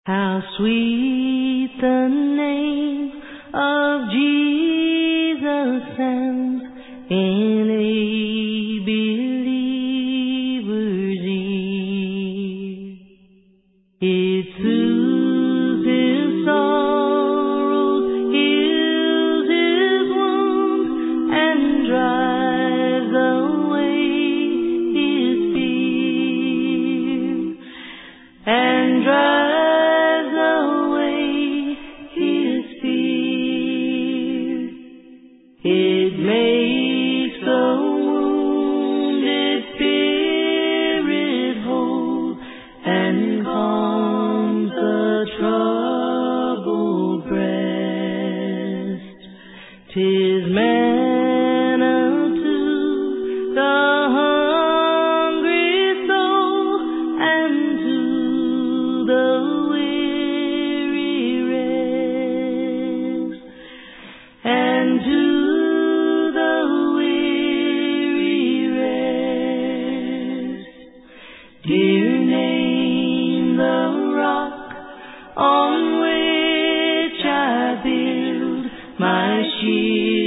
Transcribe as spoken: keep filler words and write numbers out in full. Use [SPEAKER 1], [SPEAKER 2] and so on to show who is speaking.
[SPEAKER 1] How sweet the name of Jesus sounds in a believer's ear. It soothes his sorrows, heals his wounds, and drives away his fear. And drives It makes the wounded spirit whole and calms the troubled breast. 'Tis manna to the hungry soul and to the weary rest, and to dear name, the rock on which I build my shield.